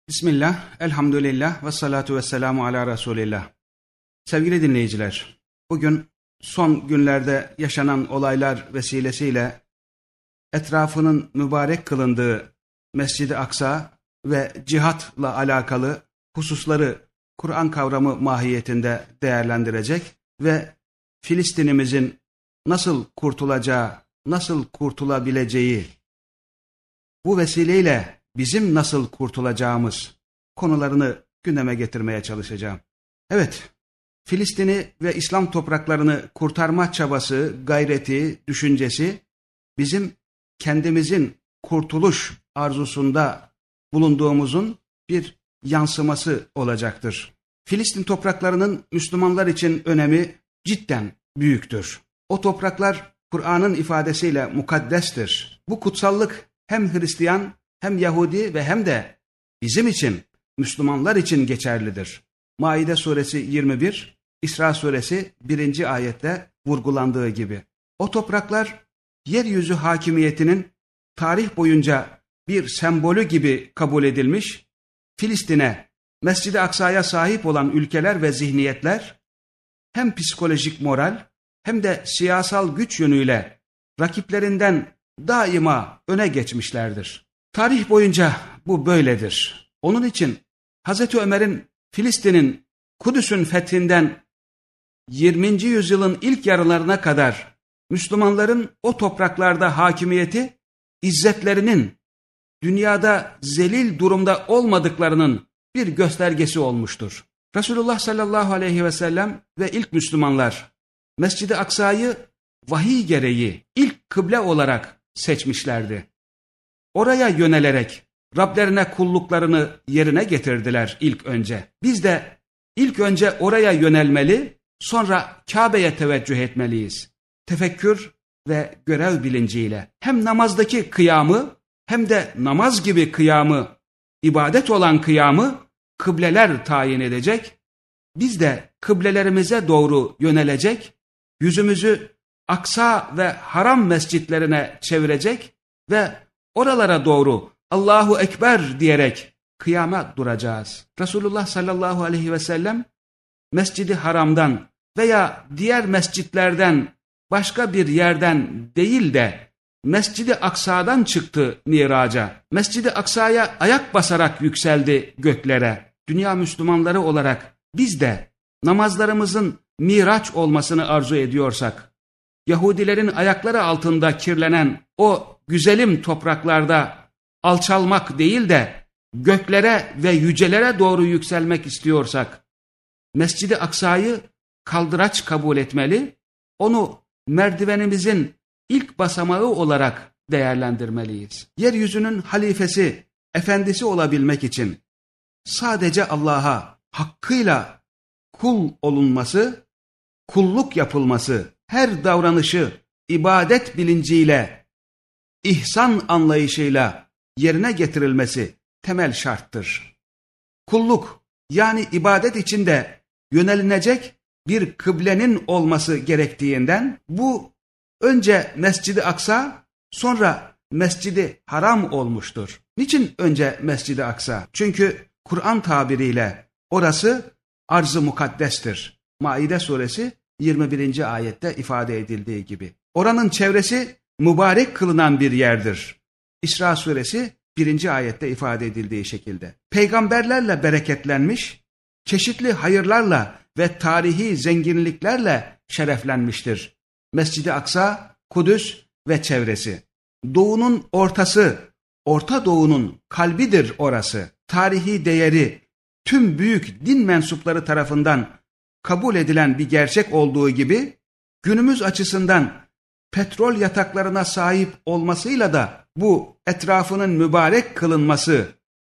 Bismillah, elhamdülillah ve salatu ve selamu ala Resulillah. Sevgili dinleyiciler, bugün son günlerde yaşanan olaylar vesilesiyle etrafının mübarek kılındığı Mescid-i Aksa ve cihatla alakalı hususları Kur'an kavramı mahiyetinde değerlendirecek ve Filistin'imizin nasıl kurtulacağı, nasıl kurtulabileceği, bu vesileyle bizim nasıl kurtulacağımız konularını gündeme getirmeye çalışacağım. Evet, Filistin'i ve İslam topraklarını kurtarma çabası, gayreti, düşüncesi bizim kendimizin kurtuluş arzusunda bulunduğumuzun bir yansıması olacaktır. Filistin topraklarının Müslümanlar için önemi cidden büyüktür. O topraklar Kur'an'ın ifadesiyle mukaddestir. Bu kutsallık hem Hristiyan hem Yahudi ve hem de bizim için, Müslümanlar için geçerlidir. Maide suresi 21, İsra suresi 1. ayette vurgulandığı gibi. O topraklar yeryüzü hakimiyetinin tarih boyunca bir sembolü gibi kabul edilmiş, Filistin'e, Mescid-i Aksa'ya sahip olan ülkeler ve zihniyetler hem psikolojik moral hem de siyasal güç yönüyle rakiplerinden daima öne geçmişlerdir. Tarih boyunca bu böyledir. Onun için Hazreti Ömer'in Filistin'in, Kudüs'ün fethinden 20. yüzyılın ilk yarılarına kadar Müslümanların o topraklarda hakimiyeti, izzetlerinin dünyada zelil durumda olmadıklarının bir göstergesi olmuştur. Resulullah sallallahu aleyhi ve sellem ve ilk Müslümanlar Mescid-i Aksa'yı vahiy gereği ilk kıble olarak seçmişlerdi. Oraya yönelerek Rablerine kulluklarını yerine getirdiler ilk önce. Biz de ilk önce oraya yönelmeli, sonra Kabe'ye teveccüh etmeliyiz. Tefekkür ve görev bilinciyle hem namazdaki kıyamı hem de namaz gibi kıyamı, ibadet olan kıyamı kıbleler tayin edecek. Biz de kıblelerimize doğru yönelecek, yüzümüzü Aksa ve Haram mescitlerine çevirecek ve oralara doğru Allahu Ekber diyerek kıyama duracağız. Resulullah sallallahu aleyhi ve sellem Mescid-i Haram'dan veya diğer mescitlerden başka bir yerden değil de Mescid-i Aksa'dan çıktı miraca. Mescid-i Aksa'ya ayak basarak yükseldi göklere. Dünya Müslümanları olarak biz de namazlarımızın miraç olmasını arzu ediyorsak, Yahudilerin ayakları altında kirlenen o güzelim topraklarda alçalmak değil de göklere ve yücelere doğru yükselmek istiyorsak, Mescid-i Aksa'yı kaldıraç kabul etmeli, onu merdivenimizin ilk basamağı olarak değerlendirmeliyiz. Yeryüzünün halifesi, efendisi olabilmek için sadece Allah'a hakkıyla kul olunması, kulluk yapılması, her davranışı ibadet bilinciyle, ihsan anlayışıyla yerine getirilmesi temel şarttır. Kulluk yani ibadet içinde yönelinecek bir kıblenin olması gerektiğinden bu önce Mescid-i Aksa sonra Mescid-i Haram olmuştur. Niçin önce Mescid-i Aksa? Çünkü Kur'an tabiriyle orası arz-ı mukaddestir. Maide suresi 21. ayette ifade edildiği gibi. Oranın çevresi mübarek kılınan bir yerdir. İsra suresi 1. ayette ifade edildiği şekilde. Peygamberlerle bereketlenmiş, çeşitli hayırlarla ve tarihi zenginliklerle şereflenmiştir. Mescid-i Aksa, Kudüs ve çevresi. Doğunun ortası, Orta Doğu'nun kalbidir orası. Tarihi değeri tüm büyük din mensupları tarafından kabul edilen bir gerçek olduğu gibi, günümüz açısından petrol yataklarına sahip olmasıyla da bu etrafının mübarek kılınması,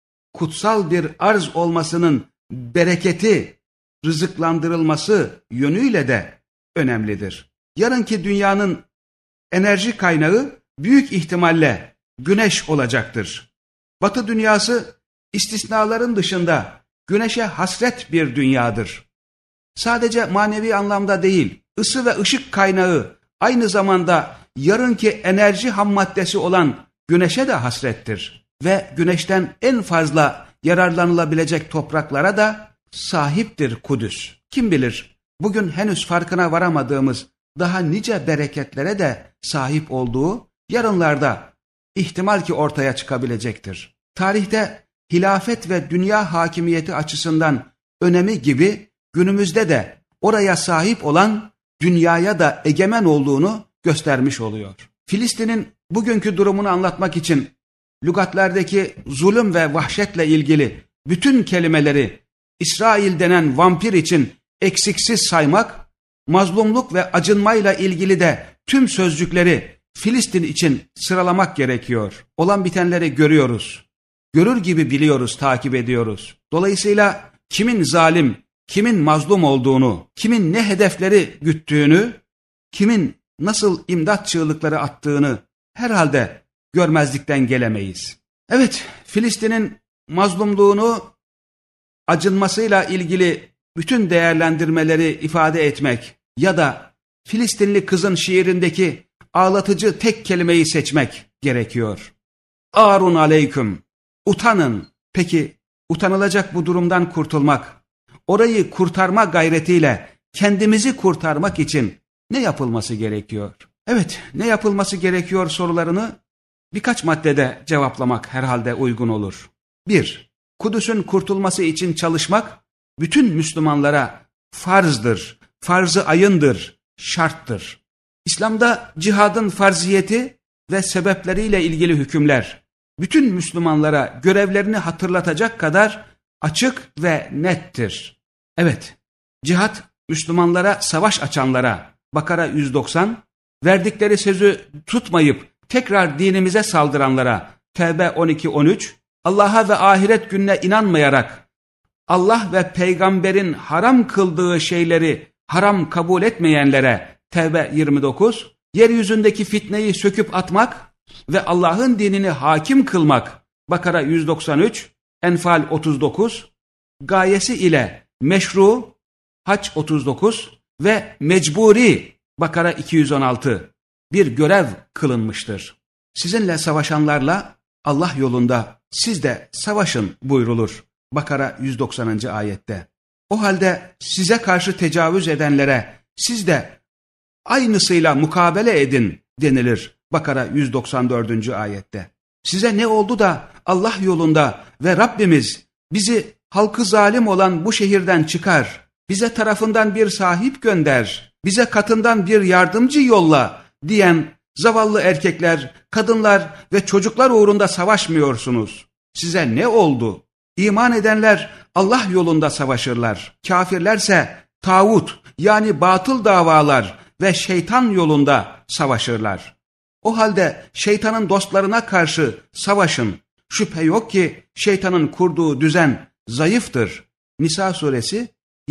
kutsal bir arz olmasının bereketi, rızıklandırılması yönüyle de önemlidir. Yarınki dünyanın enerji kaynağı büyük ihtimalle güneş olacaktır. Batı dünyası istisnaların dışında güneşe hasret bir dünyadır. Sadece manevi anlamda değil, ısı ve ışık kaynağı aynı zamanda yarınki enerji hammaddesi olan güneşe de hasrettir. Ve güneşten en fazla yararlanılabilecek topraklara da sahiptir Kudüs. Kim bilir bugün henüz farkına varamadığımız daha nice bereketlere de sahip olduğu yarınlarda ihtimal ki ortaya çıkabilecektir. Tarihte hilafet ve dünya hakimiyeti açısından önemi gibi günümüzde de oraya sahip olan dünyaya da egemen olduğunu göstermiş oluyor. Filistin'in bugünkü durumunu anlatmak için lügatlerdeki zulüm ve vahşetle ilgili bütün kelimeleri İsrail denen vampir için eksiksiz saymak, mazlumluk ve acınmayla ilgili de tüm sözcükleri Filistin için sıralamak gerekiyor. Olan bitenleri görüyoruz. Görür gibi biliyoruz, takip ediyoruz. Dolayısıyla kimin zalim, kimin mazlum olduğunu, kimin ne hedefleri güttüğünü, kimin nasıl imdat çığlıkları attığını herhalde görmezlikten gelemeyiz. Evet, Filistin'in mazlumluğunu acınmasıyla ilgili bütün değerlendirmeleri ifade etmek ya da Filistinli kızın şiirindeki ağlatıcı tek kelimeyi seçmek gerekiyor. Arun aleyküm, utanın. Peki utanılacak bu durumdan kurtulmak, orayı kurtarma gayretiyle kendimizi kurtarmak için ne yapılması gerekiyor? Evet, ne yapılması gerekiyor sorularını birkaç maddede cevaplamak herhalde uygun olur. 1. Kudüs'ün kurtulması için çalışmak bütün Müslümanlara farzdır, farz-ı ayındır, şarttır. İslam'da cihadın farziyeti ve sebepleriyle ilgili hükümler bütün Müslümanlara görevlerini hatırlatacak kadar açık ve nettir. Evet, cihat Müslümanlara savaş açanlara, Bakara 190, verdikleri sözü tutmayıp tekrar dinimize saldıranlara, Tevbe 12-13, Allah'a ve ahiret gününe inanmayarak Allah ve peygamberin haram kıldığı şeyleri haram kabul etmeyenlere, Tevbe 29, yeryüzündeki fitneyi söküp atmak ve Allah'ın dinini hakim kılmak, Bakara 193, Enfal 39, gayesi ile meşru, Haç 39 ve mecburi, Bakara 216, bir görev kılınmıştır. Sizinle savaşanlarla Allah yolunda siz de savaşın buyrulur, Bakara 190. ayette. O halde size karşı tecavüz edenlere siz de aynısıyla mukabele edin denilir, Bakara 194. ayette. Size ne oldu da Allah yolunda ve Rabbimiz bizi halkı zalim olan bu şehirden çıkar, bize tarafından bir sahip gönder, bize katından bir yardımcı yolla diyen zavallı erkekler, kadınlar ve çocuklar uğrunda savaşmıyorsunuz. Size ne oldu? İman edenler Allah yolunda savaşırlar. Kafirlerse tağut yani batıl davalar ve şeytan yolunda savaşırlar. O halde şeytanın dostlarına karşı savaşın. Şüphe yok ki şeytanın kurduğu düzen zayıftır. Nisa suresi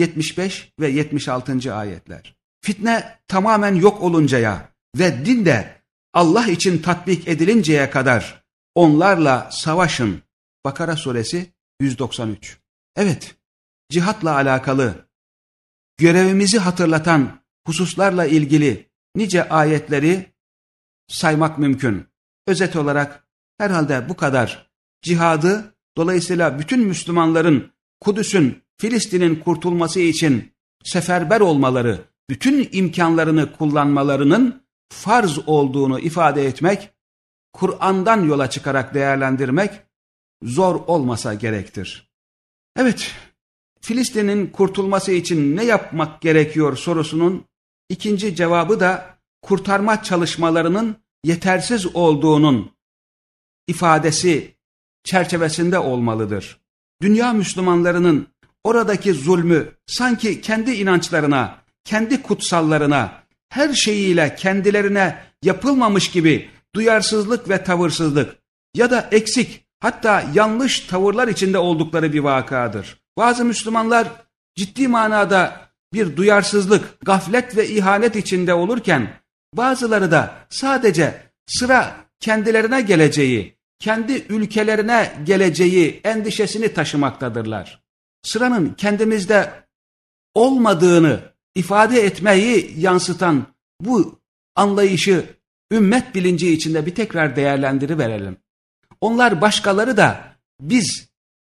75 ve 76. ayetler. Fitne tamamen yok oluncaya ve din de Allah için tatbik edilinceye kadar onlarla savaşın. Bakara suresi 193. Evet, cihatla alakalı, görevimizi hatırlatan hususlarla ilgili nice ayetleri saymak mümkün. Özet olarak herhalde bu kadar. Cihadı, dolayısıyla bütün Müslümanların Kudüs'ün, Filistin'in kurtulması için seferber olmaları, bütün imkanlarını kullanmalarının farz olduğunu ifade etmek, Kur'an'dan yola çıkarak değerlendirmek zor olmasa gerektir. Evet, Filistin'in kurtulması için ne yapmak gerekiyor sorusunun ikinci cevabı da kurtarma çalışmalarının yetersiz olduğunun ifadesi çerçevesinde olmalıdır. Dünya Müslümanlarının oradaki zulmü sanki kendi inançlarına, kendi kutsallarına, her şeyiyle kendilerine yapılmamış gibi duyarsızlık ve tavırsızlık ya da eksik, hatta yanlış tavırlar içinde oldukları bir vakadır. Bazı Müslümanlar ciddi manada bir duyarsızlık, gaflet ve ihanet içinde olurken, bazıları da sadece sıra kendilerine geleceği, kendi ülkelerine geleceği endişesini taşımaktadırlar. Sıranın kendimizde olmadığını ifade etmeyi yansıtan bu anlayışı ümmet bilinci içinde bir tekrar değerlendiriverelim. Onlar başkaları da biz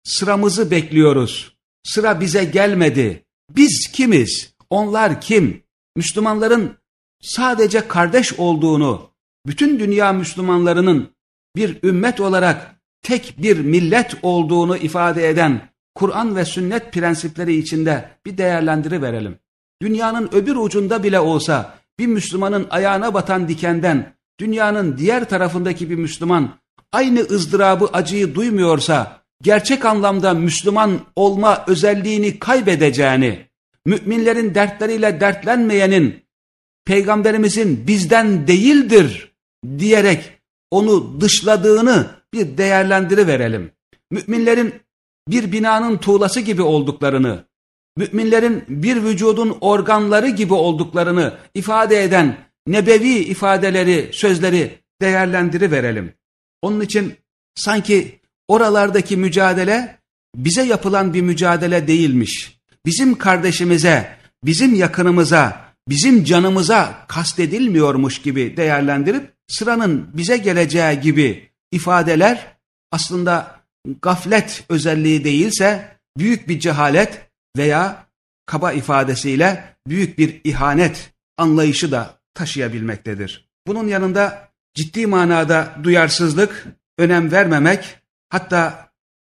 sıramızı bekliyoruz. Sıra bize gelmedi. Biz kimiz? Onlar kim? Müslümanların sadece kardeş olduğunu, bütün dünya Müslümanlarının bir ümmet olarak tek bir millet olduğunu ifade eden Kur'an ve sünnet prensipleri içinde bir değerlendiriverelim. Dünyanın öbür ucunda bile olsa bir Müslümanın ayağına batan dikenden dünyanın diğer tarafındaki bir Müslüman aynı ızdırabı, acıyı duymuyorsa gerçek anlamda Müslüman olma özelliğini kaybedeceğini, müminlerin dertleriyle dertlenmeyenin Peygamberimizin bizden değildir diyerek onu dışladığını bir değerlendiriverelim. Müminlerin bir binanın tuğlası gibi olduklarını, müminlerin bir vücudun organları gibi olduklarını ifade eden nebevi ifadeleri, sözleri değerlendiriverelim. Onun için sanki oralardaki mücadele bize yapılan bir mücadele değilmiş. Bizim kardeşimize, bizim yakınımıza, bizim canımıza kastedilmiyormuş gibi değerlendirip sıranın bize geleceği gibi ifadeler aslında gaflet özelliği değilse büyük bir cehalet veya kaba ifadesiyle büyük bir ihanet anlayışı da taşıyabilmektedir. Bunun yanında ciddi manada duyarsızlık, önem vermemek, hatta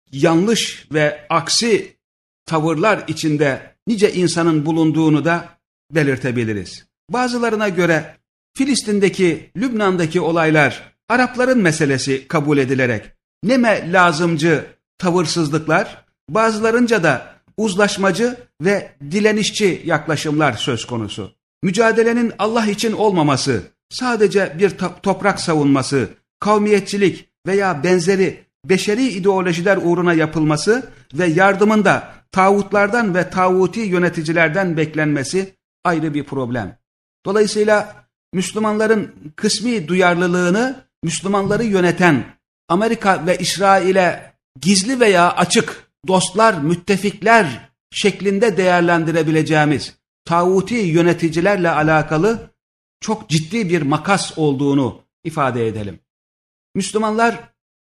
yanlış ve aksi tavırlar içinde nice insanın bulunduğunu da belirtebiliriz. Bazılarına göre Filistin'deki, Lübnan'daki olaylar Arapların meselesi kabul edilerek neme lazımcı tavırsızlıklar, bazılarınca da uzlaşmacı ve dilenişçi yaklaşımlar söz konusu. Mücadelenin Allah için olmaması, sadece bir toprak savunması, kavmiyetçilik veya benzeri beşeri ideolojiler uğruna yapılması ve yardımın da tağutlardan ve tağuti yöneticilerden beklenmesi ayrı bir problem. Dolayısıyla Müslümanların kısmi duyarlılığını Müslümanları yöneten Amerika ve İsrail'e gizli veya açık dostlar, müttefikler şeklinde değerlendirebileceğimiz tağuti yöneticilerle alakalı çok ciddi bir makas olduğunu ifade edelim. Müslümanlar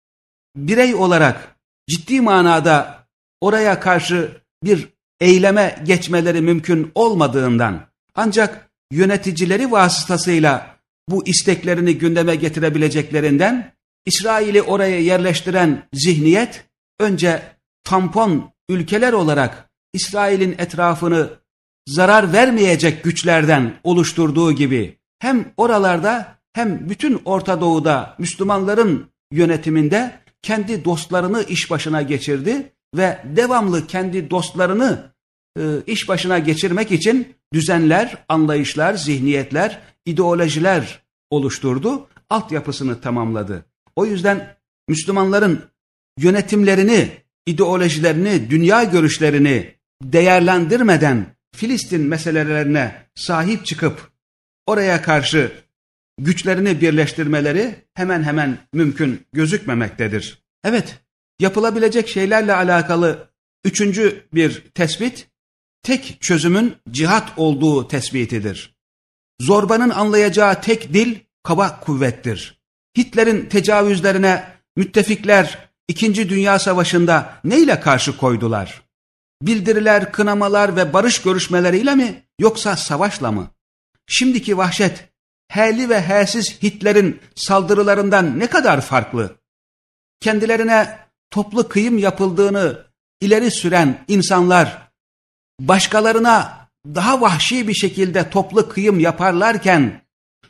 birey olarak ciddi manada oraya karşı bir eyleme geçmeleri mümkün olmadığından, ancak yöneticileri vasıtasıyla bu isteklerini gündeme getirebileceklerinden, İsrail'i oraya yerleştiren zihniyet önce tampon ülkeler olarak İsrail'in etrafını zarar vermeyecek güçlerden oluşturduğu gibi hem oralarda hem bütün Orta Doğu'da Müslümanların yönetiminde kendi dostlarını iş başına geçirdi ve devamlı kendi dostlarını iş başına geçirmek için düzenler, anlayışlar, zihniyetler, ideolojiler oluşturdu, altyapısını tamamladı. O yüzden Müslümanların yönetimlerini, ideolojilerini, dünya görüşlerini değerlendirmeden Filistin meselelerine sahip çıkıp oraya karşı güçlerini birleştirmeleri hemen hemen mümkün gözükmemektedir. Evet, yapılabilecek şeylerle alakalı üçüncü bir tespit, tek çözümün cihat olduğu tespitidir. Zorbanın anlayacağı tek dil kaba kuvvettir. Hitler'in tecavüzlerine müttefikler 2. Dünya Savaşı'nda neyle karşı koydular? Bildiriler, kınamalar ve barış görüşmeleriyle mi yoksa savaşla mı? Şimdiki vahşet, h'li ve h'siz Hitler'in saldırılarından ne kadar farklı? Kendilerine toplu kıyım yapıldığını ileri süren insanlar, başkalarına daha vahşi bir şekilde toplu kıyım yaparlarken,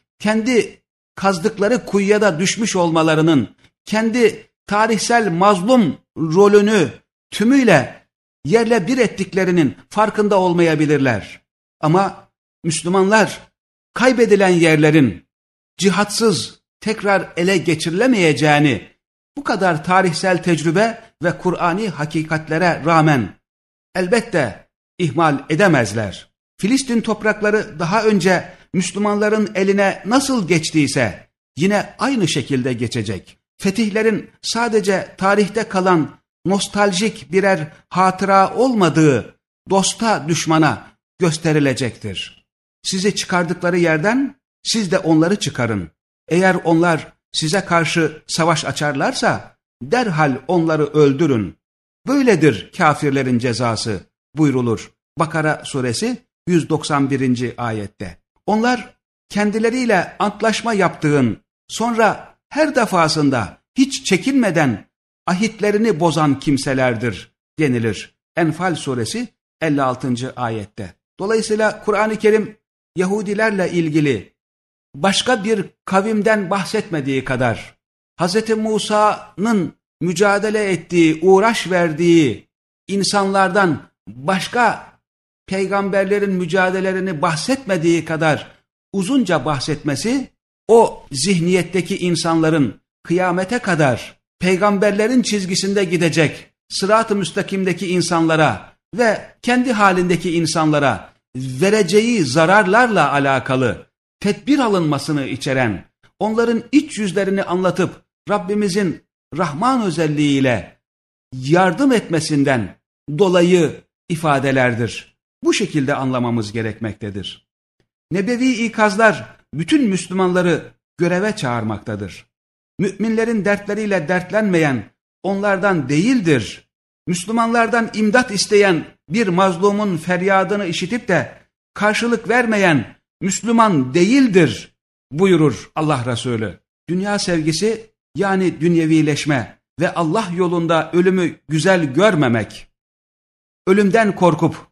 kendi kazdıkları kuyuya da düşmüş olmalarının, kendi tarihsel mazlum rolünü tümüyle yerle bir ettiklerinin farkında olmayabilirler. Ama Müslümanlar kaybedilen yerlerin cihatsız tekrar ele geçirilemeyeceğini bu kadar tarihsel tecrübe ve Kur'ani hakikatlere rağmen elbette ihmal edemezler. Filistin toprakları daha önce Müslümanların eline nasıl geçtiyse yine aynı şekilde geçecek. Fetihlerin sadece tarihte kalan nostaljik birer hatıra olmadığı dosta düşmana gösterilecektir. Sizi çıkardıkları yerden siz de onları çıkarın. Eğer onlar size karşı savaş açarlarsa derhal onları öldürün. Böyledir kafirlerin cezası buyrulur. Bakara suresi 191. ayette. Onlar kendileriyle antlaşma yaptığın, sonra her defasında hiç çekinmeden ahitlerini bozan kimselerdir denilir. Enfal suresi 56. ayette. Dolayısıyla Kur'an-ı Kerim Yahudilerle ilgili başka bir kavimden bahsetmediği kadar, Hz. Musa'nın mücadele ettiği, uğraş verdiği insanlardan başka peygamberlerin mücadelelerini bahsetmediği kadar uzunca bahsetmesi, o zihniyetteki insanların kıyamete kadar peygamberlerin çizgisinde gidecek sırat-ı müstakimdeki insanlara ve kendi halindeki insanlara vereceği zararlarla alakalı tedbir alınmasını içeren, onların iç yüzlerini anlatıp Rabbimizin Rahman özelliğiyle yardım etmesinden dolayı ifadelerdir. Bu şekilde anlamamız gerekmektedir. Nebevi ikazlar bütün Müslümanları göreve çağırmaktadır. Müminlerin dertleriyle dertlenmeyen onlardan değildir. Müslümanlardan imdat isteyen bir mazlumun feryadını işitip de karşılık vermeyen Müslüman değildir buyurur Allah Resulü. Dünya sevgisi, yani dünyevileşme ve Allah yolunda ölümü güzel görmemek, ölümden korkup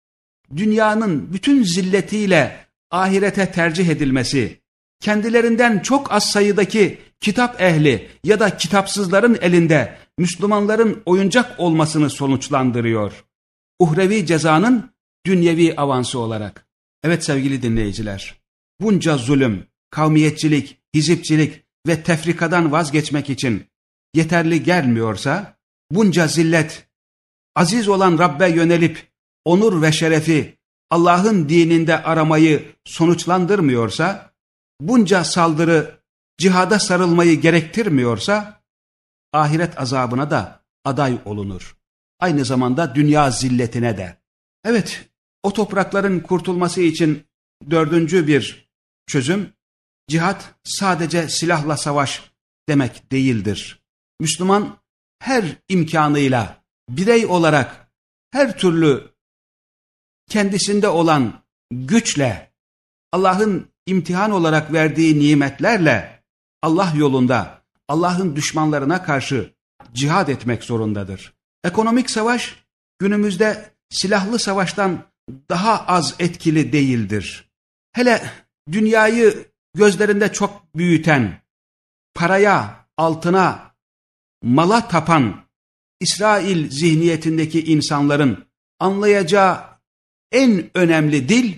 dünyanın bütün zilletiyle ahirete tercih edilmesi, kendilerinden çok az sayıdaki kitap ehli ya da kitapsızların elinde Müslümanların oyuncak olmasını sonuçlandırıyor. Uhrevi cezanın dünyevi avansı olarak. Evet sevgili dinleyiciler, bunca zulüm, kavmiyetçilik, hizipçilik ve tefrikadan vazgeçmek için yeterli gelmiyorsa, bunca zillet, aziz olan Rabbe yönelip onur ve şerefi Allah'ın dininde aramayı sonuçlandırmıyorsa, bunca saldırı cihada sarılmayı gerektirmiyorsa, ahiret azabına da aday olunur. Aynı zamanda dünya zilletine de. Evet, o toprakların kurtulması için dördüncü bir çözüm, cihat sadece silahla savaş demek değildir. Müslüman her imkanıyla, birey olarak her türlü kendisinde olan güçle, Allah'ın imtihan olarak verdiği nimetlerle Allah yolunda, Allah'ın düşmanlarına karşı cihad etmek zorundadır. Ekonomik savaş günümüzde silahlı savaştan daha az etkili değildir. Hele dünyayı gözlerinde çok büyüten, paraya, altına, mala tapan İsrail zihniyetindeki insanların anlayacağı en önemli dil,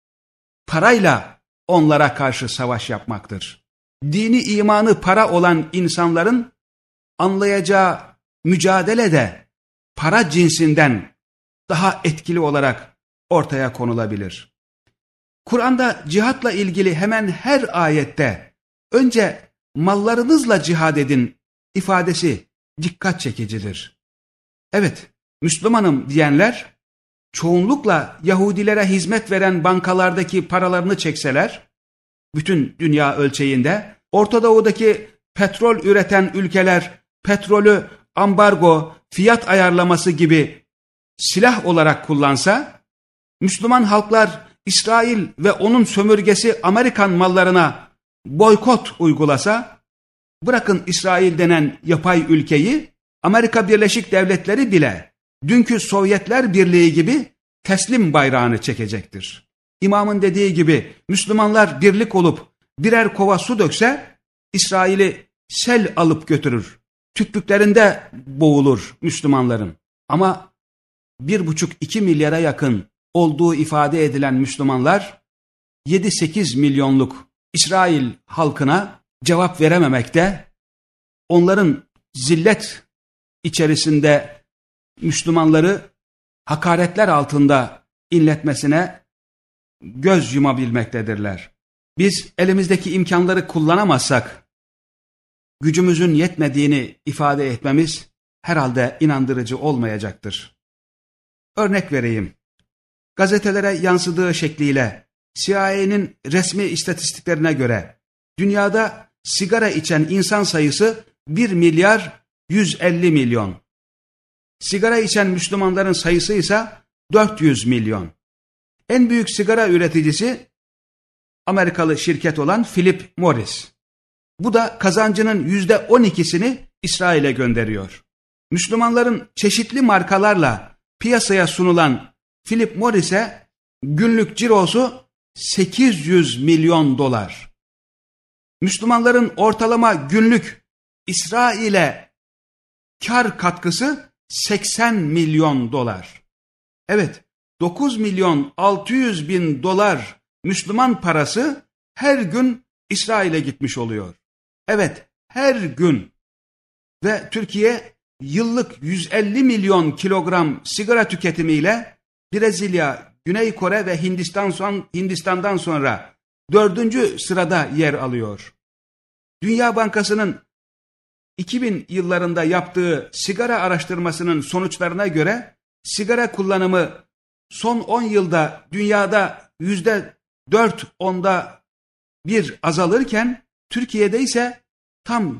parayla onlara karşı savaş yapmaktır. Dini imanı para olan insanların anlayacağı mücadele de para cinsinden daha etkili olarak ortaya konulabilir. Kur'an'da cihatla ilgili hemen her ayette önce mallarınızla cihad edin ifadesi dikkat çekicidir. Evet, Müslümanım diyenler çoğunlukla Yahudilere hizmet veren bankalardaki paralarını çekseler, bütün dünya ölçeğinde Orta Doğu'daki petrol üreten ülkeler petrolü ambargo, fiyat ayarlaması gibi silah olarak kullansa, Müslüman halklar İsrail ve onun sömürgesi Amerikan mallarına boykot uygulasa, bırakın İsrail denen yapay ülkeyi, Amerika Birleşik Devletleri bile dünkü Sovyetler Birliği gibi teslim bayrağını çekecektir. İmamın dediği gibi Müslümanlar birlik olup birer kova su dökse, İsrail'i sel alıp götürür. Tüklüklerinde boğulur Müslümanların. Ama 1,5-2 milyara yakın olduğu ifade edilen Müslümanlar 7-8 milyonluk İsrail halkına cevap verememekte, onların zillet içerisinde Müslümanları hakaretler altında inletmesine göz yumabilmektedirler. Biz elimizdeki imkanları kullanamazsak, gücümüzün yetmediğini ifade etmemiz herhalde inandırıcı olmayacaktır. Örnek vereyim. Gazetelere yansıdığı şekliyle CIA'nin resmi istatistiklerine göre dünyada sigara içen insan sayısı 1 milyar 150 milyon. Sigara içen Müslümanların sayısı ise 400 milyon. En büyük sigara üreticisi Amerikalı şirket olan Philip Morris. Bu da kazancının %12'sini İsrail'e gönderiyor. Müslümanların çeşitli markalarla piyasaya sunulan Philip Morris'e günlük cirosu 800 milyon dolar. Müslümanların ortalama günlük İsrail'e kar katkısı 80 milyon dolar. Evet, 9 milyon 600 bin dolar Müslüman parası her gün İsrail'e gitmiş oluyor. Evet, her gün. Ve Türkiye yıllık 150 milyon kilogram sigara tüketimiyle Brezilya, Güney Kore ve Hindistan'dan sonra 4. sırada yer alıyor. Dünya Bankası'nın 2000 yıllarında yaptığı sigara araştırmasının sonuçlarına göre sigara kullanımı son 10 yılda dünyada %4.1 azalırken Türkiye'de ise tam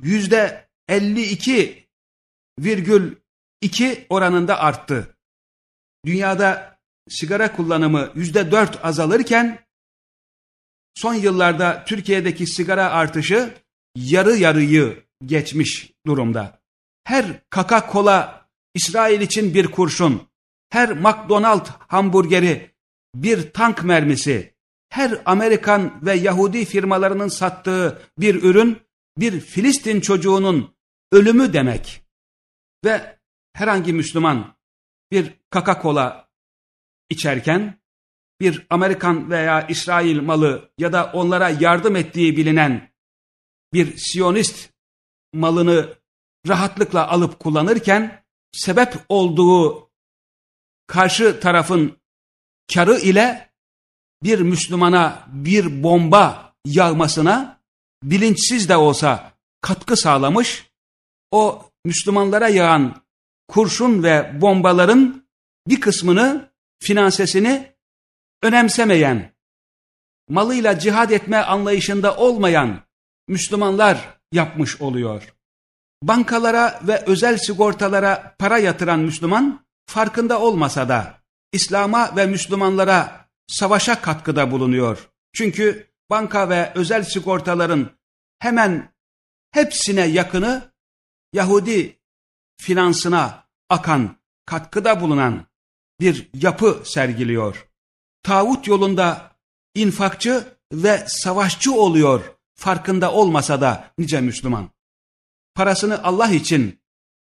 %52,2 oranında arttı. Dünyada sigara kullanımı %4 azalırken son yıllarda Türkiye'deki sigara artışı yarı yarıyı geçmiş durumda. Her Coca-Cola İsrail için bir kurşun, her McDonald's hamburgeri bir tank mermisi, her Amerikan ve Yahudi firmalarının sattığı bir ürün bir Filistin çocuğunun ölümü demek. Ve herhangi Müslüman bir Coca-Cola içerken bir Amerikan veya İsrail malı ya da onlara yardım ettiği bilinen bir Siyonist malını rahatlıkla alıp kullanırken sebep olduğu karşı tarafın karı ile bir Müslümana bir bomba yağmasına bilinçsiz de olsa katkı sağlamış, o Müslümanlara yağan kurşun ve bombaların bir kısmını, finansesini önemsemeyen, malıyla cihad etme anlayışında olmayan Müslümanlar yapmış oluyor. Bankalara ve özel sigortalara para yatıran Müslüman farkında olmasa da İslam'a ve Müslümanlara savaşa katkıda bulunuyor. Çünkü banka ve özel sigortaların hemen hepsine yakını Yahudi finansına akan, katkıda bulunan bir yapı sergiliyor. Tağut yolunda infakçı ve savaşçı oluyor farkında olmasa da nice Müslüman. Parasını Allah için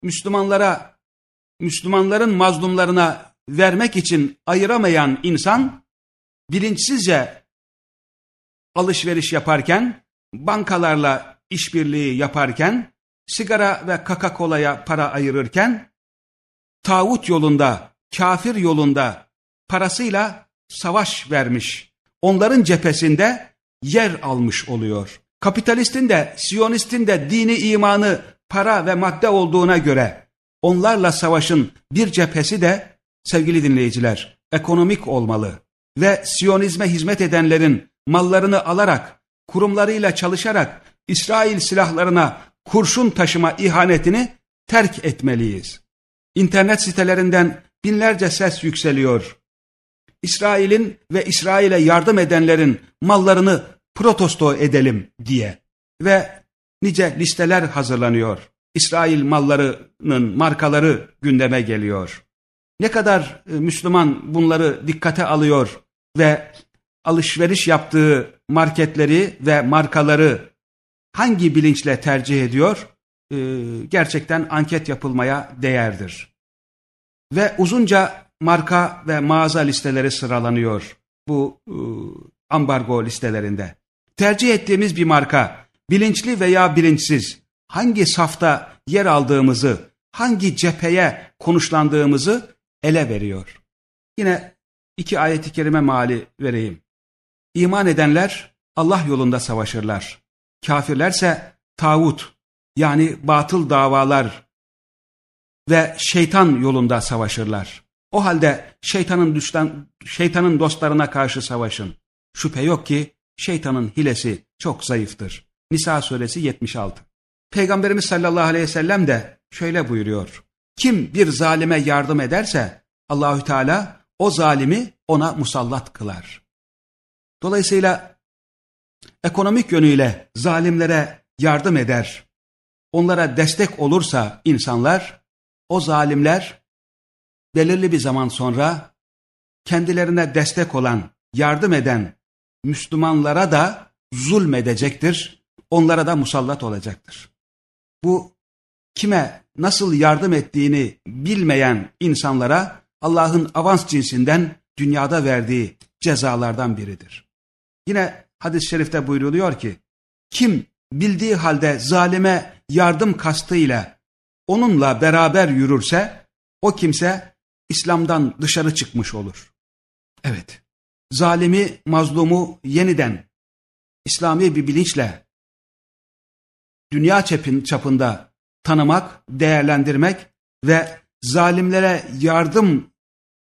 Müslümanların mazlumlarına vermek için ayıramayan insan bilinçsizce alışveriş yaparken, bankalarla işbirliği yaparken, sigara ve Coca-Cola'ya para ayırırken, tağut yolunda, kafir yolunda parasıyla savaş vermiş, onların cephesinde yer almış oluyor. Kapitalistin de, Siyonistin de dini imanı para ve madde olduğuna göre onlarla savaşın bir cephesi de sevgili dinleyiciler ekonomik olmalı ve Siyonizme hizmet edenlerin mallarını alarak, kurumlarıyla çalışarak İsrail silahlarına kurşun taşıma ihanetini terk etmeliyiz. İnternet sitelerinden binlerce ses yükseliyor. İsrail'in ve İsrail'e yardım edenlerin mallarını protesto edelim diye ve nice listeler hazırlanıyor. İsrail mallarının markaları gündeme geliyor. Ne kadar Müslüman bunları dikkate alıyor ve alışveriş yaptığı marketleri ve markaları hangi bilinçle tercih ediyor? Gerçekten anket yapılmaya değerdir. Ve uzunca marka ve mağaza listeleri sıralanıyor bu ambargo listelerinde. Tercih ettiğimiz bir marka bilinçli veya bilinçsiz hangi safta yer aldığımızı, hangi cepheye konuşlandığımızı ele veriyor. Yine 2 ayet-i kerime meali vereyim. İman edenler Allah yolunda savaşırlar. Kafirlerse tağut yani batıl davalar ve şeytan yolunda savaşırlar. O halde şeytanın dostlarına karşı savaşın. Şüphe yok ki şeytanın hilesi çok zayıftır. Nisa suresi 76. Peygamberimiz sallallahu aleyhi ve sellem de şöyle buyuruyor. Kim bir zalime yardım ederse Allahü Teala o zalimi ona musallat kılar. Dolayısıyla ekonomik yönüyle zalimlere yardım eder, onlara destek olursa insanlar, o zalimler belirli bir zaman sonra kendilerine destek olan, yardım eden Müslümanlara da zulmedecektir, onlara da musallat olacaktır. Bu kime nasıl yardım ettiğini bilmeyen insanlara Allah'ın avans cinsinden dünyada verdiği cezalardan biridir. Yine hadis-i şerifte buyruluyor ki, kim bildiği halde zalime yardım kastıyla onunla beraber yürürse, o kimse İslam'dan dışarı çıkmış olur. Evet, zalimi, mazlumu yeniden İslami bir bilinçle dünya çapında tanımak, değerlendirmek ve zalimlere yardım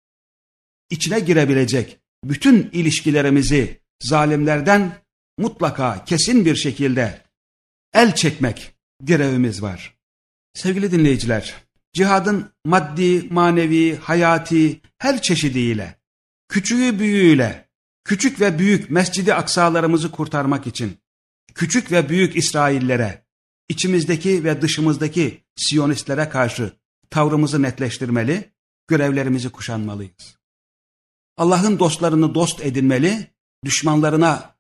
içine girebilecek bütün ilişkilerimizi zalimlerden mutlaka kesin bir şekilde el çekmek görevimiz var. Sevgili dinleyiciler, cihadın maddi, manevi, hayati her çeşidiyle, küçüğü büyüğüyle, küçük ve büyük Mescid-i Aksalarımızı kurtarmak için, küçük ve büyük İsraillere, içimizdeki ve dışımızdaki Siyonistlere karşı tavrımızı netleştirmeli, görevlerimizi kuşanmalıyız. Allah'ın dostlarını dost edinmeli, düşmanlarına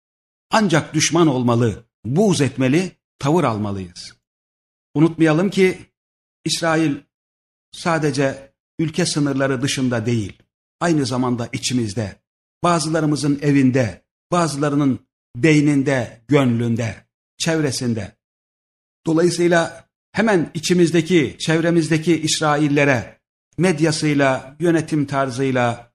ancak düşman olmalı, buğz etmeli, tavır almalıyız. Unutmayalım ki İsrail sadece ülke sınırları dışında değil, aynı zamanda içimizde, bazılarımızın evinde, bazılarının beyninde, gönlünde, çevresinde. Dolayısıyla hemen içimizdeki, çevremizdeki İsraillere medyasıyla, yönetim tarzıyla,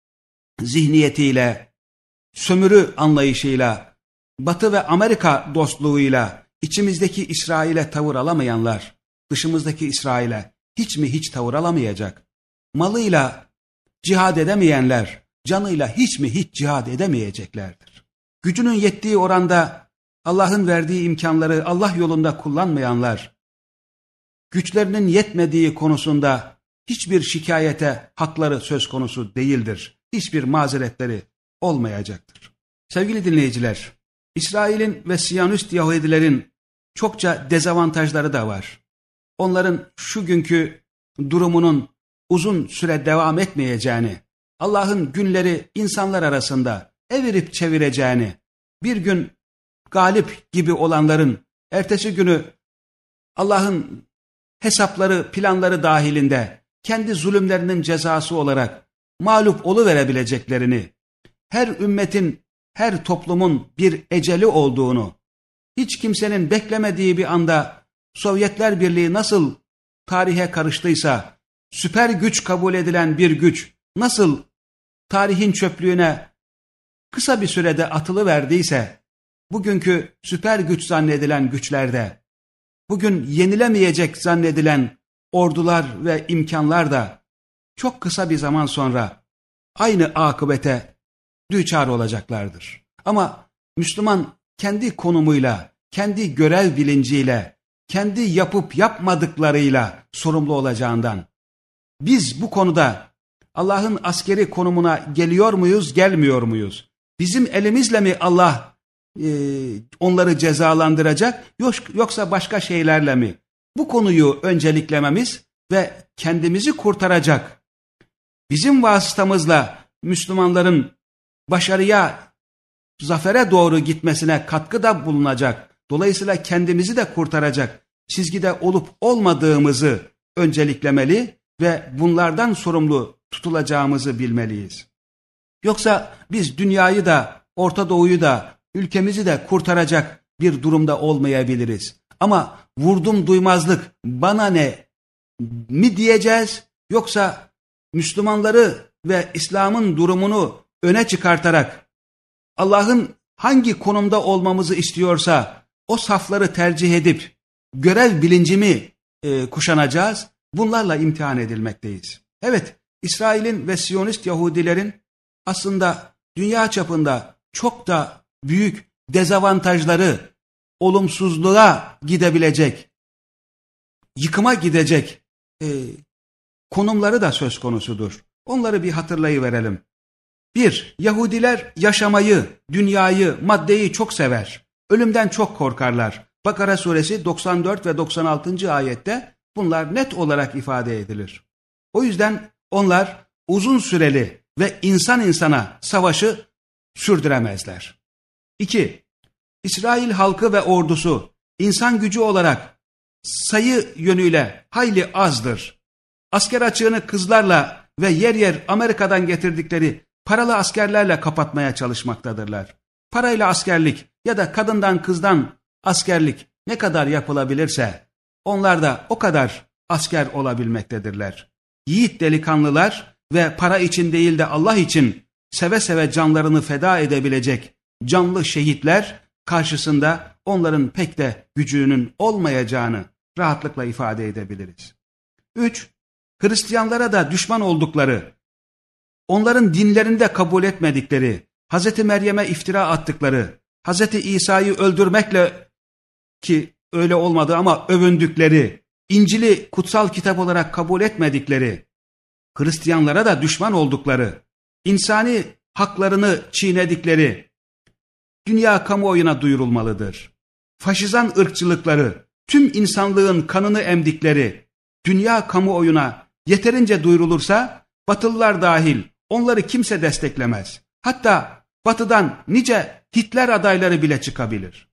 zihniyetiyle, sömürü anlayışıyla, Batı ve Amerika dostluğuyla içimizdeki İsrail'e tavır alamayanlar, dışımızdaki İsrail'e hiç tavır alamayacak? Malıyla cihad edemeyenler, canıyla hiç cihad edemeyeceklerdir? Gücünün yettiği oranda Allah'ın verdiği imkanları Allah yolunda kullanmayanlar, güçlerinin yetmediği konusunda hiçbir şikayete hakları söz konusu değildir. Hiçbir mazeretleri olmayacaktır. Sevgili dinleyiciler, İsrail'in ve Siyonist Yahudilerin çokça dezavantajları da var. Onların şu günkü durumunun uzun süre devam etmeyeceğini, Allah'ın günleri insanlar arasında evirip çevireceğini, bir gün galip gibi olanların ertesi günü Allah'ın hesapları, planları dahilinde kendi zulümlerinin cezası olarak mağlup oluverebileceklerini, her ümmetin, her toplumun bir eceli olduğunu, hiç kimsenin beklemediği bir anda Sovyetler Birliği nasıl tarihe karıştıysa, süper güç kabul edilen bir güç nasıl tarihin çöplüğüne kısa bir sürede atılıverdiyse, bugünkü süper güç zannedilen güçlerde, bugün yenilemeyecek zannedilen ordular ve imkanlar da çok kısa bir zaman sonra aynı akıbete düçar olacaklardır. Ama Müslüman kendi konumuyla, kendi görev bilinciyle, kendi yapıp yapmadıklarıyla sorumlu olacağından, biz bu konuda Allah'ın askeri konumuna geliyor muyuz, gelmiyor muyuz? Bizim elimizle mi Allah onları cezalandıracak, yoksa başka şeylerle mi? Bu konuyu önceliklememiz ve kendimizi kurtaracak, bizim vasıtamızla Müslümanların başarıya, zafere doğru gitmesine katkıda bulunacak, dolayısıyla kendimizi de kurtaracak çizgide olup olmadığımızı önceliklemeli ve bunlardan sorumlu tutulacağımızı bilmeliyiz. Yoksa biz dünyayı da, Orta Doğu'yu da, ülkemizi de kurtaracak bir durumda olmayabiliriz. Ama vurdum duymazlık, bana ne mi diyeceğiz, yoksa Müslümanları ve İslam'ın durumunu öne çıkartarak Allah'ın hangi konumda olmamızı istiyorsa o safları tercih edip görev bilincimi kuşanacağız, bunlarla imtihan edilmekteyiz. Evet, İsrail'in ve Siyonist Yahudilerin aslında dünya çapında çok da büyük dezavantajları, olumsuzluğa gidebilecek, yıkıma gidecek konumları da söz konusudur. Onları bir hatırlayıverelim. 1. Yahudiler yaşamayı, dünyayı, maddeyi çok sever. Ölümden çok korkarlar. Bakara suresi 94 ve 96. ayette bunlar net olarak ifade edilir. O yüzden onlar uzun süreli ve insan insana savaşı sürdüremezler. 2. İsrail halkı ve ordusu insan gücü olarak sayı yönüyle hayli azdır. Asker açığını kızlarla ve yer yer Amerika'dan getirdikleri paralı askerlerle kapatmaya çalışmaktadırlar. Parayla askerlik ya da kadından kızdan askerlik ne kadar yapılabilirse onlar da o kadar asker olabilmektedirler. Yiğit delikanlılar ve para için değil de Allah için seve seve canlarını feda edebilecek canlı şehitler karşısında onların pek de gücünün olmayacağını rahatlıkla ifade edebiliriz. 3. Hristiyanlara da düşman oldukları, onların dinlerinde kabul etmedikleri, Hz. Meryem'e iftira attıkları, Hz. İsa'yı öldürmekle, ki öyle olmadı ama övündükleri, İncil'i kutsal kitap olarak kabul etmedikleri, Hristiyanlara da düşman oldukları, insani haklarını çiğnedikleri dünya kamuoyuna duyurulmalıdır. Faşizan ırkçılıkları, tüm insanlığın kanını emdikleri dünya kamuoyuna yeterince duyurulursa Batılılar dahil onları kimse desteklemez. Hatta Batı'dan nice Hitler adayları bile çıkabilir.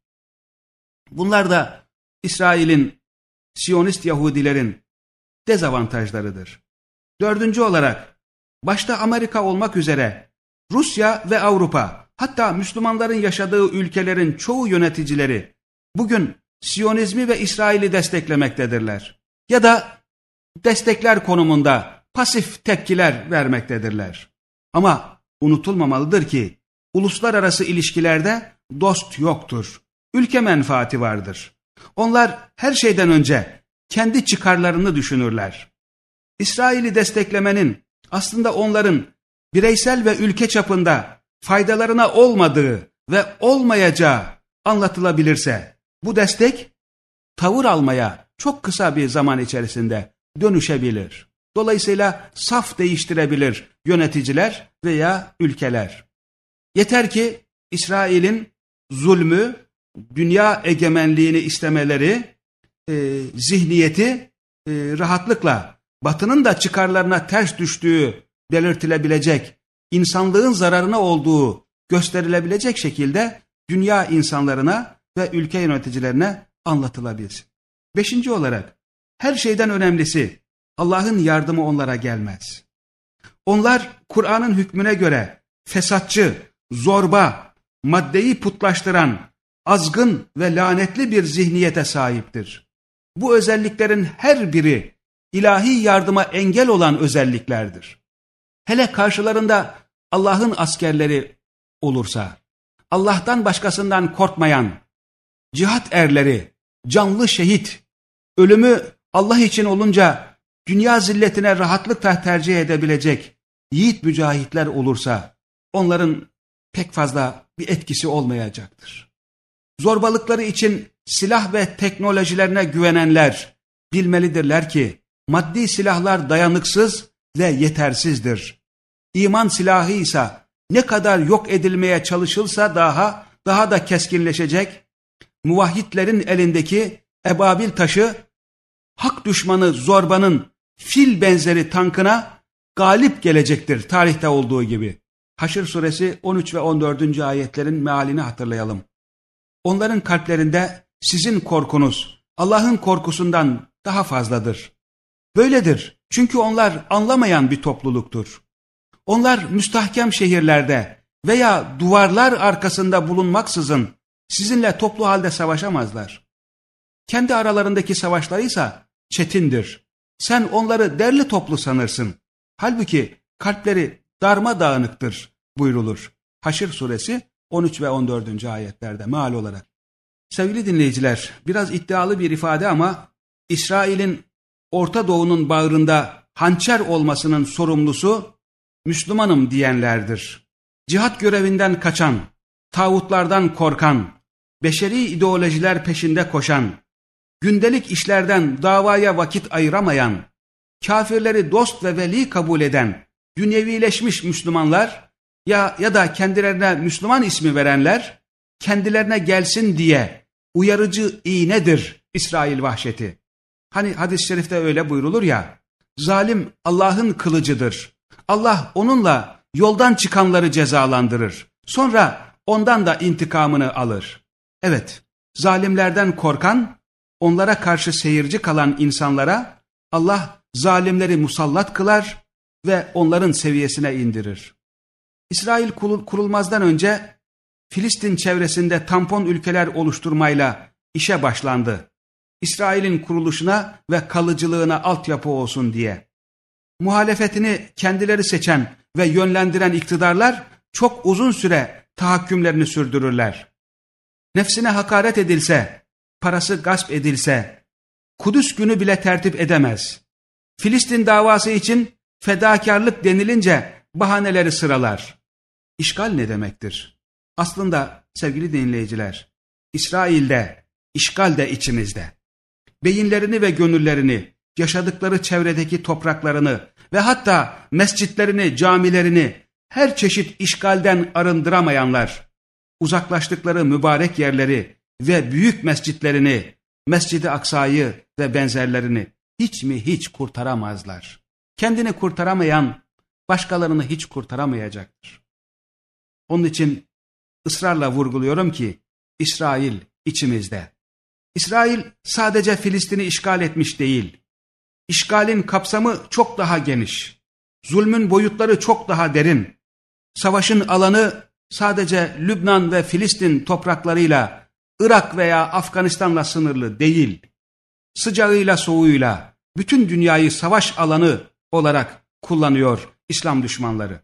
Bunlar da İsrail'in, Siyonist Yahudilerin dezavantajlarıdır. 4. olarak başta Amerika olmak üzere Rusya ve Avrupa, hatta Müslümanların yaşadığı ülkelerin çoğu yöneticileri bugün Siyonizmi ve İsrail'i desteklemektedirler. Ya da destekler konumunda pasif tepkiler vermektedirler. Ama unutulmamalıdır ki uluslararası ilişkilerde dost yoktur. Ülke menfaati vardır. Onlar her şeyden önce kendi çıkarlarını düşünürler. İsrail'i desteklemenin aslında onların bireysel ve ülke çapında faydalarına olmadığı ve olmayacağı anlatılabilirse bu destek tavır almaya çok kısa bir zaman içerisinde dönüşebilir. Dolayısıyla saf değiştirebilir yöneticiler veya ülkeler. Yeter ki İsrail'in zulmü, dünya egemenliğini istemeleri, zihniyeti rahatlıkla Batı'nın da çıkarlarına ters düştüğü belirtilebilecek, insanlığın zararına olduğu gösterilebilecek şekilde dünya insanlarına ve ülke yöneticilerine anlatılabilsin. 5. olarak her şeyden önemlisi Allah'ın yardımı onlara gelmez. Onlar Kur'an'ın hükmüne göre fesatçı, zorba, maddeyi putlaştıran, azgın ve lanetli bir zihniyete sahiptir. Bu özelliklerin her biri ilahi yardıma engel olan özelliklerdir. Hele karşılarında Allah'ın askerleri olursa, Allah'tan başkasından korkmayan, cihat erleri, canlı şehit, ölümü Allah için olunca dünya zilletine rahatlıkla tercih edebilecek yiğit mücahitler olursa, onların pek fazla bir etkisi olmayacaktır. Zorbalıkları için silah ve teknolojilerine güvenenler bilmelidirler ki, maddi silahlar dayanıksız ve yetersizdir. İman silahı ise ne kadar yok edilmeye çalışılsa daha da keskinleşecek, muvahhidlerin elindeki ebabil taşı, hak düşmanı zorbanın fil benzeri tankına galip gelecektir tarihte olduğu gibi. Haşr suresi 13 ve 14. ayetlerin mealini hatırlayalım. Onların kalplerinde sizin korkunuz Allah'ın korkusundan daha fazladır. Böyledir çünkü onlar anlamayan bir topluluktur. Onlar müstahkem şehirlerde veya duvarlar arkasında bulunmaksızın sizinle toplu halde savaşamazlar. Kendi aralarındaki savaşlarıysa çetindir. Sen onları derli toplu sanırsın. Halbuki kalpleri darmadağınıktır buyrulur. Haşr suresi 13 ve 14. ayetlerde meal olarak. Sevgili dinleyiciler, biraz iddialı bir ifade ama İsrail'in Orta Doğu'nun bağrında hançer olmasının sorumlusu Müslümanım diyenlerdir. Cihat görevinden kaçan, tağutlardan korkan, beşeri ideolojiler peşinde koşan, gündelik işlerden davaya vakit ayıramayan, kafirleri dost ve veli kabul eden dünyevileşmiş Müslümanlar ya da kendilerine Müslüman ismi verenler kendilerine gelsin diye uyarıcı iğnedir İsrail vahşeti. Hani hadis-i şerifte öyle buyrulur ya, zalim Allah'ın kılıcıdır. Allah onunla yoldan çıkanları cezalandırır. Sonra ondan da intikamını alır. Evet, zalimlerden korkan, onlara karşı seyirci kalan insanlara Allah zalimleri musallat kılar ve onların seviyesine indirir. İsrail kurulmazdan önce Filistin çevresinde tampon ülkeler oluşturmayla işe başlandı. İsrail'in kuruluşuna ve kalıcılığına altyapı olsun diye. Muhalefetini kendileri seçen ve yönlendiren iktidarlar çok uzun süre tahakkümlerini sürdürürler. Nefsine hakaret edilse, parası gasp edilse, Kudüs günü bile tertip edemez. Filistin davası için fedakarlık denilince bahaneleri sıralar. İşgal ne demektir? Aslında sevgili dinleyiciler, İsrail'de, işgal de içimizde. Beyinlerini ve gönüllerini, yaşadıkları çevredeki topraklarını ve hatta mescitlerini, camilerini her çeşit işgalden arındıramayanlar, uzaklaştıkları mübarek yerleri ve büyük mescitlerini, Mescid-i Aksa'yı ve benzerlerini hiç kurtaramazlar. Kendini kurtaramayan başkalarını hiç kurtaramayacaktır. Onun için ısrarla vurguluyorum ki İsrail içimizde. İsrail sadece Filistin'i işgal etmiş değil. İşgalin kapsamı çok daha geniş. Zulmün boyutları çok daha derin. Savaşın alanı sadece Lübnan ve Filistin topraklarıyla, Irak veya Afganistan'la sınırlı değil. Sıcağıyla soğuğuyla bütün dünyayı savaş alanı olarak kullanıyor İslam düşmanları.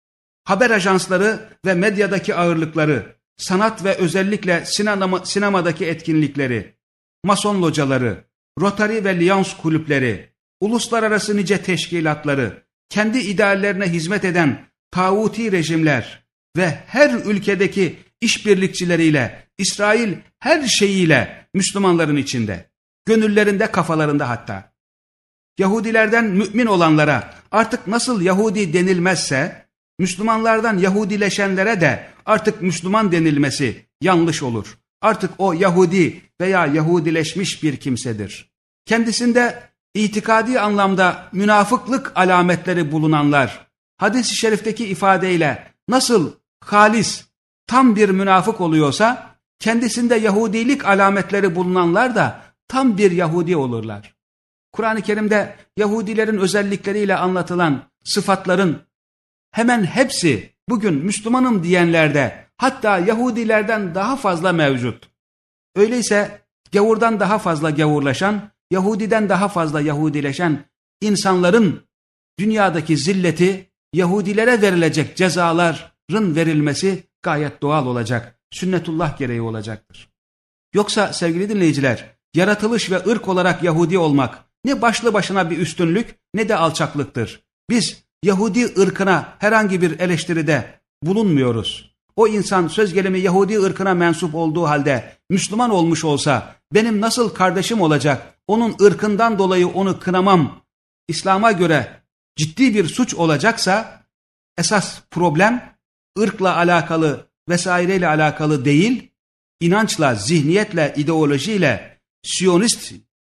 Haber ajansları ve medyadaki ağırlıkları, sanat ve özellikle sinemadaki etkinlikleri, Mason locaları, Rotary ve Lions kulüpleri, uluslararası nice teşkilatları, kendi ideallerine hizmet eden tağuti rejimler ve her ülkedeki işbirlikçileriyle, İsrail her şeyiyle Müslümanların içinde, gönüllerinde, kafalarında hatta. Yahudilerden mümin olanlara artık nasıl Yahudi denilmezse, Müslümanlardan Yahudileşenlere de artık Müslüman denilmesi yanlış olur. Artık o Yahudi veya Yahudileşmiş bir kimsedir. Kendisinde itikadi anlamda münafıklık alametleri bulunanlar, hadis-i şerifteki ifadeyle nasıl halis, tam bir münafık oluyorsa, kendisinde Yahudilik alametleri bulunanlar da tam bir Yahudi olurlar. Kur'an-ı Kerim'de Yahudilerin özellikleriyle anlatılan sıfatların hemen hepsi bugün Müslümanım diyenlerde, hatta Yahudilerden daha fazla mevcut. Öyleyse gavurdan daha fazla gavurlaşan, Yahudiden daha fazla Yahudileşen insanların dünyadaki zilleti, Yahudilere verilecek cezaların verilmesi gayet doğal olacak, sünnetullah gereği olacaktır. Yoksa sevgili dinleyiciler, yaratılış ve ırk olarak Yahudi olmak ne başlı başına bir üstünlük ne de alçaklıktır. Biz Yahudi ırkına herhangi bir eleştiride bulunmuyoruz. O insan söz gelimi Yahudi ırkına mensup olduğu halde Müslüman olmuş olsa benim nasıl kardeşim olacak, onun ırkından dolayı onu kınamam, İslam'a göre ciddi bir suç olacaksa esas problem ırkla alakalı vesaireyle alakalı değil, inançla, zihniyetle, ideolojiyle, Siyonist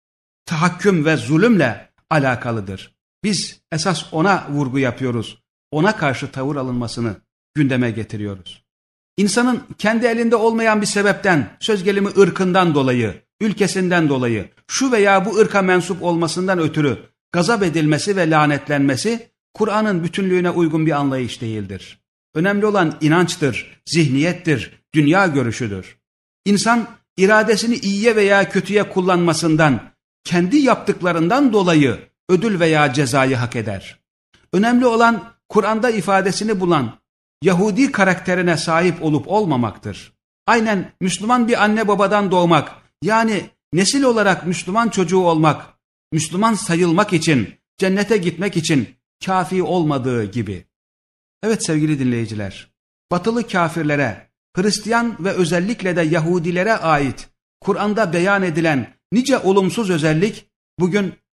tahakküm ve zulümle alakalıdır. Biz esas ona vurgu yapıyoruz. Ona karşı tavır alınmasını gündeme getiriyoruz. İnsanın kendi elinde olmayan bir sebepten, söz gelimi ırkından dolayı, ülkesinden dolayı, şu veya bu ırka mensup olmasından ötürü gazap edilmesi ve lanetlenmesi, Kur'an'ın bütünlüğüne uygun bir anlayış değildir. Önemli olan inançtır, zihniyettir, dünya görüşüdür. İnsan iradesini iyiye veya kötüye kullanmasından, kendi yaptıklarından dolayı ödül veya cezayı hak eder. Önemli olan Kur'an'da ifadesini bulan Yahudi karakterine sahip olup olmamaktır. Aynen Müslüman bir anne babadan doğmak, yani nesil olarak Müslüman çocuğu olmak, Müslüman sayılmak için, cennete gitmek için kafi olmadığı gibi. Evet sevgili dinleyiciler, batılı kafirlere, Hristiyan ve özellikle de Yahudilere ait Kur'an'da beyan edilen nice olumsuz özellik bugün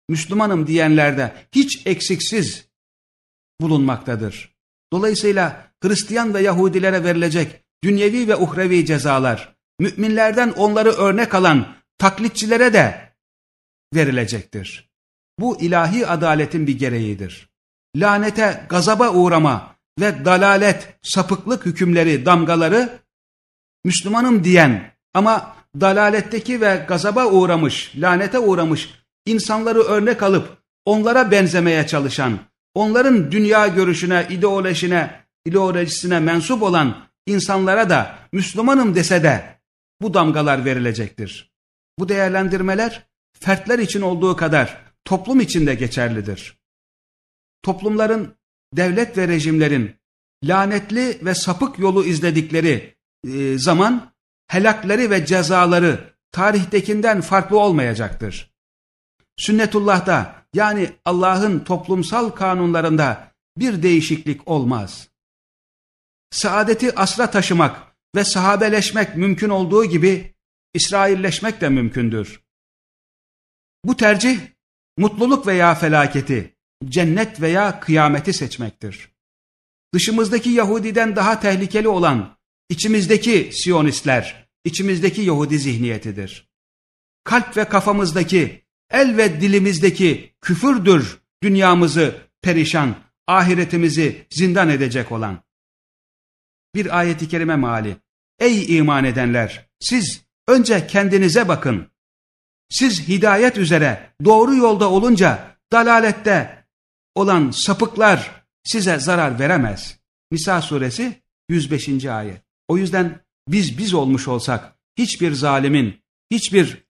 Müslümanım diyenlerde hiç eksiksiz bulunmaktadır. Dolayısıyla Hristiyan ve Yahudilere verilecek dünyevi ve uhrevi cezalar, müminlerden onları örnek alan taklitçilere de verilecektir. Bu ilahi adaletin bir gereğidir. Lanete, gazaba uğrama ve dalalet, sapıklık hükümleri, damgaları Müslümanım diyen ama dalaletteki ve gazaba uğramış, lanete uğramış insanları örnek alıp onlara benzemeye çalışan, onların dünya görüşüne, ideolojisine mensup olan insanlara da Müslümanım dese de bu damgalar verilecektir. Bu değerlendirmeler fertler için olduğu kadar toplum için de geçerlidir. Toplumların, devlet ve rejimlerin lanetli ve sapık yolu izledikleri zaman helakleri ve cezaları tarihtekinden farklı olmayacaktır. Sünnetullah'ta, yani Allah'ın toplumsal kanunlarında bir değişiklik olmaz. Saadeti asra taşımak ve sahabeleşmek mümkün olduğu gibi İsrailleşmek de mümkündür. Bu tercih mutluluk veya felaketi, cennet veya kıyameti seçmektir. Dışımızdaki Yahudiden daha tehlikeli olan içimizdeki Siyonistler, içimizdeki Yahudi zihniyetidir. Kalp ve kafamızdaki, el ve dilimizdeki küfürdür dünyamızı perişan, ahiretimizi zindan edecek olan. Bir ayet-i kerime meali: ey iman edenler, siz önce kendinize bakın. Siz hidayet üzere, doğru yolda olunca dalalette olan sapıklar size zarar veremez. Nisa suresi 105. ayet. O yüzden biz olmuş olsak hiçbir zalimin, hiçbir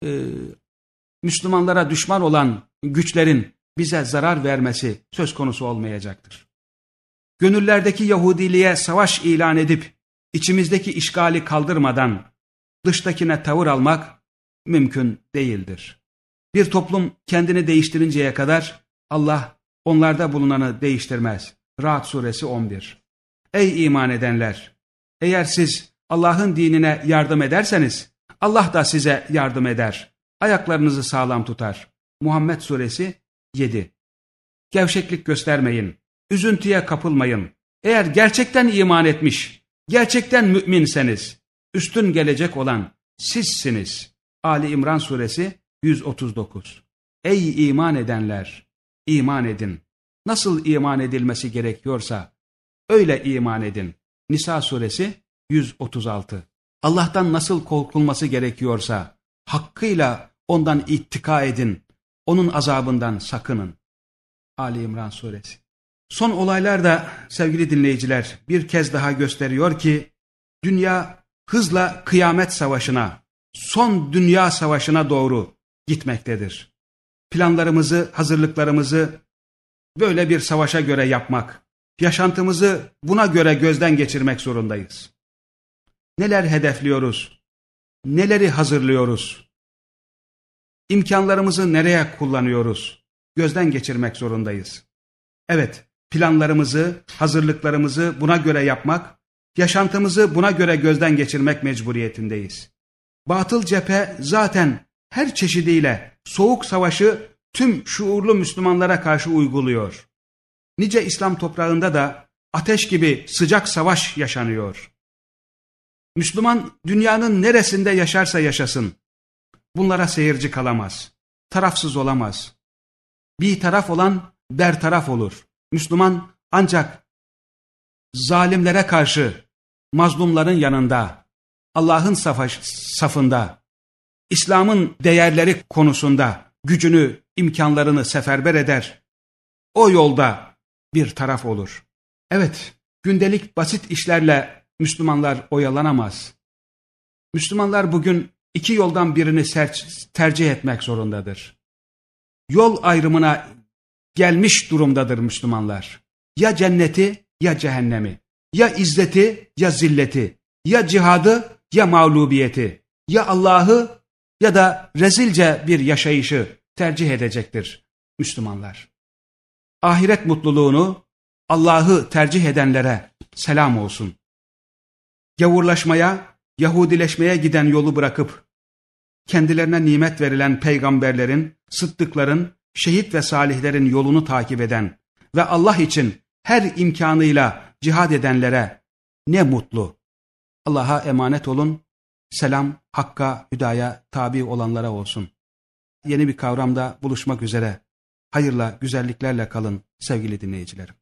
Müslümanlara düşman olan güçlerin bize zarar vermesi söz konusu olmayacaktır. Gönüllerdeki Yahudiliğe savaş ilan edip içimizdeki işgali kaldırmadan dıştakine tavır almak mümkün değildir. Bir toplum kendini değiştirinceye kadar Allah onlarda bulunanı değiştirmez. Ra'd suresi 11. Ey iman edenler! Eğer siz Allah'ın dinine yardım ederseniz Allah da size yardım eder. Ayaklarınızı sağlam tutar. Muhammed suresi 7. Gevşeklik göstermeyin. Üzüntüye kapılmayın. Eğer gerçekten iman etmiş, gerçekten müminseniz üstün gelecek olan sizsiniz. Ali İmran suresi 139. Ey iman edenler! İman edin. Nasıl iman edilmesi gerekiyorsa öyle iman edin. Nisa suresi 136. Allah'tan nasıl korkulması gerekiyorsa hakkıyla ondan ittika edin. Onun azabından sakının. Ali İmran suresi. Son olaylar da sevgili dinleyiciler bir kez daha gösteriyor ki dünya hızla kıyamet savaşına, son dünya savaşına doğru gitmektedir. Planlarımızı, hazırlıklarımızı böyle bir savaşa göre yapmak, yaşantımızı buna göre gözden geçirmek zorundayız. Neler hedefliyoruz? Neleri hazırlıyoruz? İmkanlarımızı nereye kullanıyoruz? Gözden geçirmek zorundayız. Evet, planlarımızı, hazırlıklarımızı buna göre yapmak, yaşantımızı buna göre gözden geçirmek mecburiyetindeyiz. Batıl cephe zaten her çeşidiyle soğuk savaşı tüm şuurlu Müslümanlara karşı uyguluyor. Nice İslam toprağında da ateş gibi sıcak savaş yaşanıyor. Müslüman dünyanın neresinde yaşarsa yaşasın, bunlara seyirci kalamaz, tarafsız olamaz. Bir taraf olan bertaraf olur. Müslüman ancak zalimlere karşı mazlumların yanında, Allah'ın safında, İslam'ın değerleri konusunda gücünü, imkanlarını seferber eder. O yolda bir taraf olur. Evet, gündelik basit işlerle Müslümanlar oyalanamaz. Müslümanlar bugün iki yoldan birini tercih etmek zorundadır. Yol ayrımına gelmiş durumdadır Müslümanlar. Ya cenneti ya cehennemi, ya izzeti ya zilleti, ya cihadı ya mağlubiyeti, ya Allah'ı ya da rezilce bir yaşayışı tercih edecektir Müslümanlar. Ahiret mutluluğunu, Allah'ı tercih edenlere selam olsun. Gavurlaşmaya, Yahudileşmeye giden yolu bırakıp kendilerine nimet verilen peygamberlerin, sıddıkların, şehit ve salihlerin yolunu takip eden ve Allah için her imkanıyla cihad edenlere ne mutlu. Allah'a emanet olun. Selam Hakk'a, Hüdaya tabi olanlara olsun. Yeni bir kavramda buluşmak üzere. Hayırla, güzelliklerle kalın sevgili dinleyicilerim.